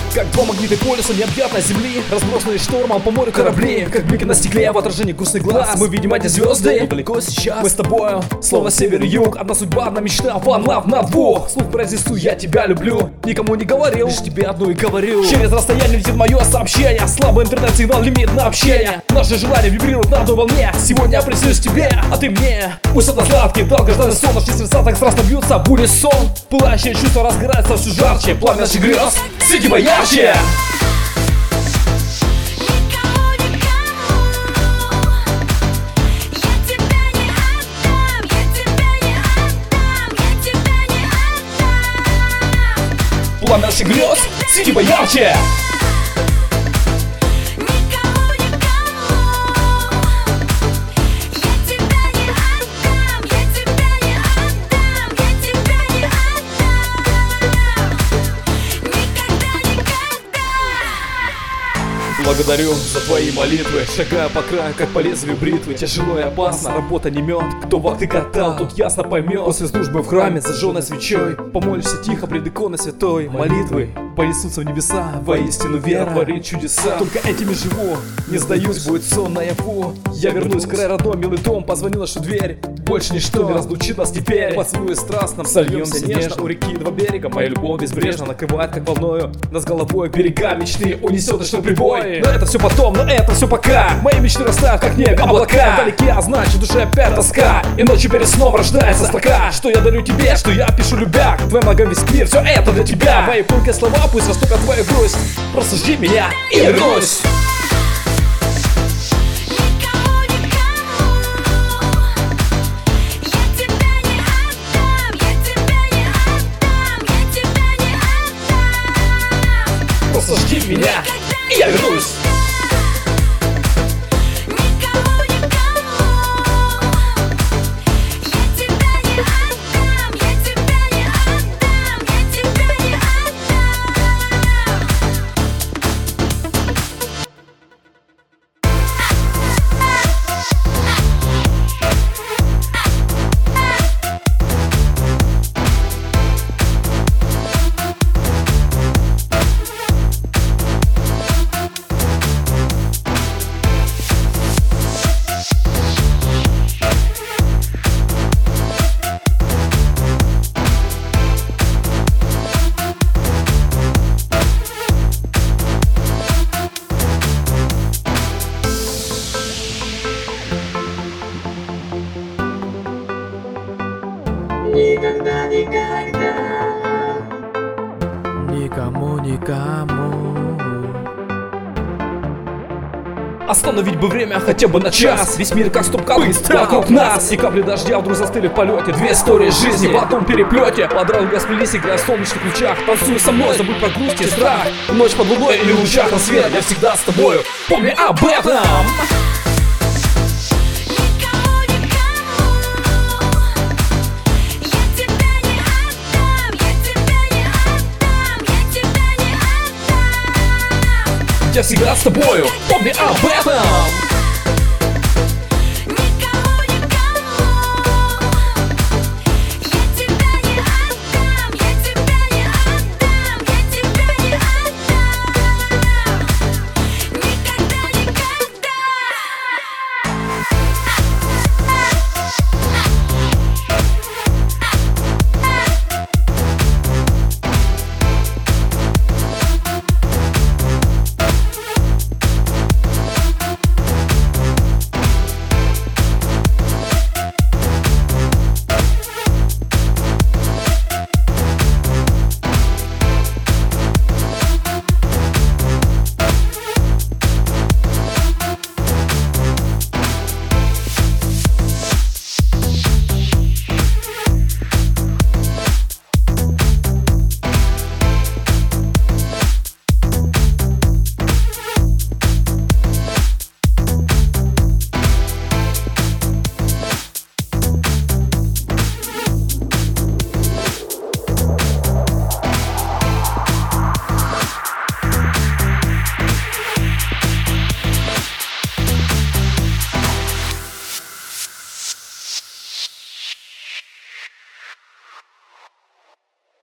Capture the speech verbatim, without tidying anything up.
Как два магниты полюса необъятной земли, разбросанные штормом по морю корабли. Как блики на стекле в отражении грустных глаз, мы видим эти звезды далеко сейчас. Мы с тобою, словно север и юг, одна судьба, одна мечта, one love на двух. Слух произнесу, я тебя люблю, никому не говорил, лишь тебе одну и говорю. Через расстояние летит мое сообщение, слабый интернет-сигнал, лимит на общение. Наши желания вибрируют на одной волне. Сегодня я приснюсь тебе, а ты мне. Пусть это сладкий, долгожданный сон, наши сердца так страстно бьются, буря сон. Пылающее чувство разгорается все жарче, пламя наших грез свети ярче. Пламя наших грез свети ярче. Благодарю за твои молитвы, шагая по краю, как по лезвию бритвы. Тяжело и опасно, работа не мед. Кто вахты катал, тут ясно поймет. После службы в храме, зажженной свечой, помолишься тихо пред иконой святой. Молитвы понесутся в небеса, воистину вера творит чудеса. Только этими живу, не сдаюсь, будет сон наяву. Я вернусь в край родной, милый дом, позвонил нашу дверь. Больше ничто не разлучит нас теперь. Поцелуй страстно, сольемся нежно. У реки два берега, моя любовь безбрежно накрывает, как волною нас головой. Берега мечты унесет ночной прибой. Но это все потом, но это все пока. Мои мечты растают, как нега, облака вдалеке, а значит в душе опять тоска. И ночью перед сном рождается строка, что я дарю тебе, что я пишу любя. К твоим ногам весь мир, все это для тебя. Мои пылкие слова пусть растопят твою грусть. Просто жди меня и вернусь. Просто жди меня и я вернусь. Никогда, никогда. Никому, никому. Остановить бы время хотя бы на час. Весь мир как стоп-кадр вокруг нас. И капли дождя вдруг застыли в полете. Две истории жизни в одном переплете. Подруга сплелись, играя в солнечных лучах. Танцуй со мной, забудь про грусть и страх. Ночь под луной или в лучах на свет. Я всегда с тобою, помни об этом. Я всегда с тобою, помни об этом.